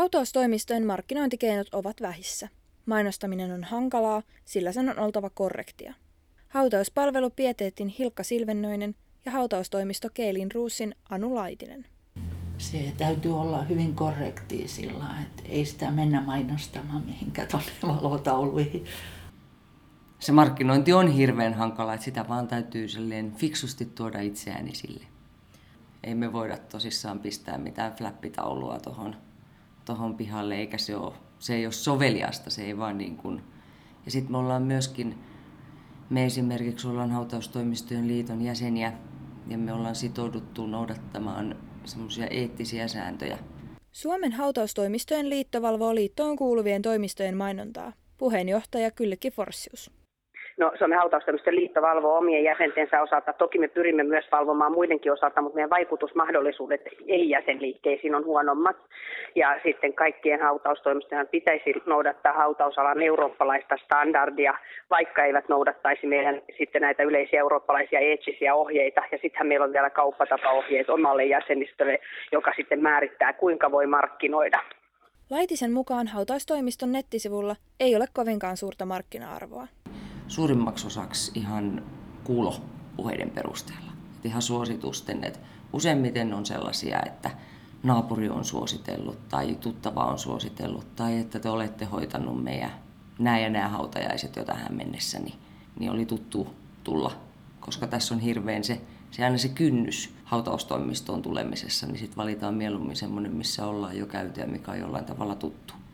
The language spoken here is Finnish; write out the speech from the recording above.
Hautaustoimistojen markkinointikeinot ovat vähissä. Mainostaminen on hankalaa, sillä sen on oltava korrektia. Hautauspalvelu Pieteetin Hilkka Silvennöinen ja hautaustoimisto Keelin Ruussin Anu Laitinen. Se täytyy olla hyvin korrektia sillä, että ei sitä mennä mainostamaan mihinkään tuonne valotauluihin. Se markkinointi on hirveän hankala, että sitä vaan täytyy fiksusti tuoda itseään esille. Ei me voida tosissaan pistää mitään flappitaulua tohon pihalle, eikä se ei ole soveliasta, se ei vaan niin kuin. Ja sitten me ollaan myöskin, me esimerkiksi ollaan Hautaustoimistojen liiton jäseniä ja me ollaan sitouduttu noudattamaan semmoisia eettisiä sääntöjä. Suomen hautaustoimistojen liitto valvoo liittoon kuuluvien toimistojen mainontaa. Puheenjohtaja Kyllikki Forssius. No, Suomen hautaustoimistojen liitto valvoo omien jäsentensä osalta. Toki me pyrimme myös valvomaan muidenkin osalta, mutta meidän vaikutusmahdollisuudet ei-jäsenliikkeisiin on huonommat. Ja sitten kaikkien hautaustoimistojen pitäisi noudattaa hautausalan eurooppalaista standardia, vaikka eivät noudattaisi meidän sitten näitä yleisiä eurooppalaisia eettisiä ohjeita. Ja sittenhän meillä on vielä kauppatapaohjeet omalle jäsenistölle, joka sitten määrittää, kuinka voi markkinoida. Laitisen mukaan hautaustoimiston nettisivulla ei ole kovinkaan suurta markkina-arvoa. Suurimmaksi osaksi ihan kuulopuheiden perusteella. Et ihan suositusten, että useimmiten on sellaisia, että naapuri on suositellut tai tuttava on suositellut tai että te olette hoitanut meidän nämä ja nämä hautajaiset jo tähän mennessä, niin oli tuttu tulla. Koska tässä on hirveän aina se kynnys hautaustoimistoon tulemisessa, niin sitten valitaan mieluummin semmoinen, missä ollaan jo käyty ja mikä on jollain tavalla tuttu.